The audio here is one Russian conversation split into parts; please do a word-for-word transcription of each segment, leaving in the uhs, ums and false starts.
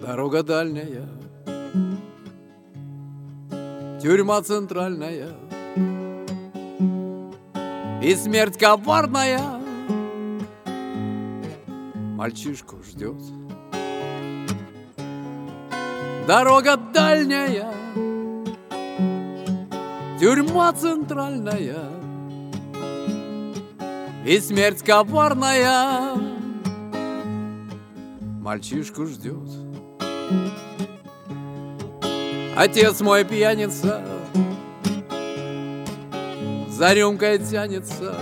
Дорога дальняя, тюрьма центральная, и смерть коварная мальчишку ждет. Дорога дальняя, тюрьма центральная, и смерть коварная мальчишку ждет. Отец мой пьяница, за рюмкой тянется,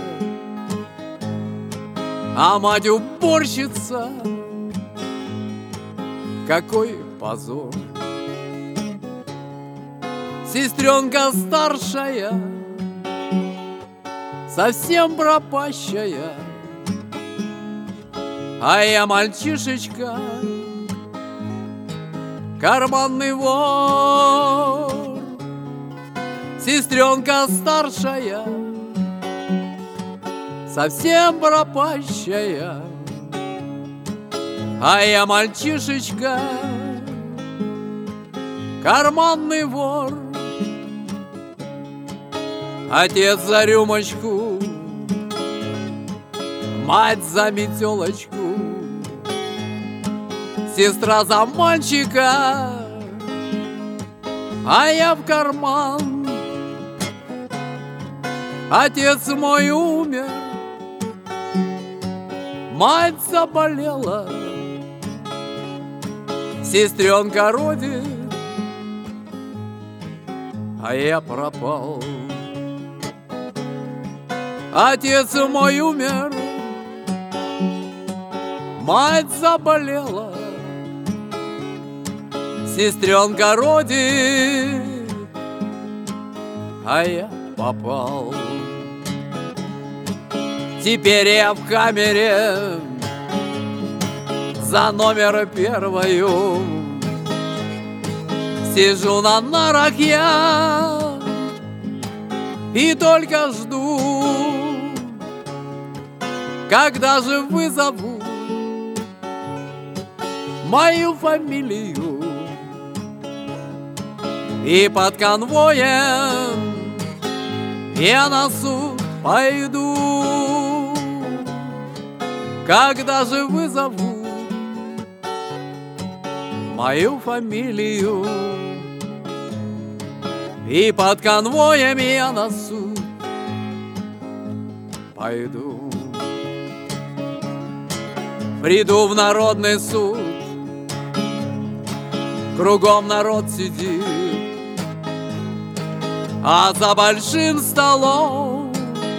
а мать уборщица. Какой позор! Сестренка старшая, совсем пропащая, а я мальчишечка, карманный вор. Сестренка старшая, совсем пропащая, а я мальчишечка, карманный вор. Отец за рюмочку, мать за метелочку, сестра за мальчика, а я в карман. Отец мой умер, мать заболела, сестренка родит, а я пропал. Отец мой умер, мать заболела, сестренка родит, а я попал. Теперь я в камере за номер первою, сижу на нарах я и только жду, когда же вызовут мою фамилию, и под конвоем я на суд пойду. Когда же вызовут мою фамилию, и под конвоем я на суд пойду. Приду в народный суд, кругом народ сидит, а за большим столом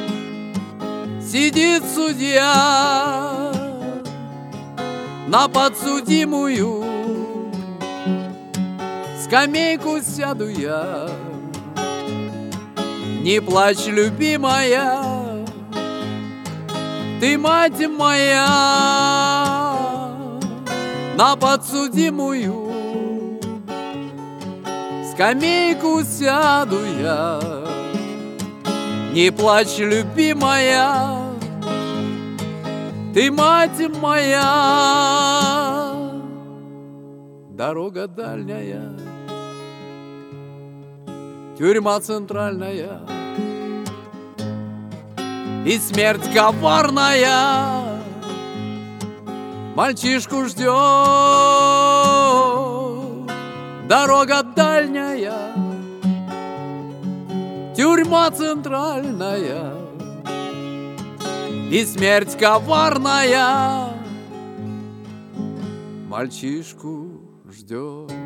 сидит судья. На подсудимую скамейку сяду я. Не плачь, любимая, ты мать моя. На подсудимую скамейку сяду я. Не плачь, любимая, ты мать моя. Дорога дальняя, тюрьма центральная, и смерть коварная мальчишку ждет. Дорога дальняя, тюрьма центральная, и смерть коварная мальчишку ждет.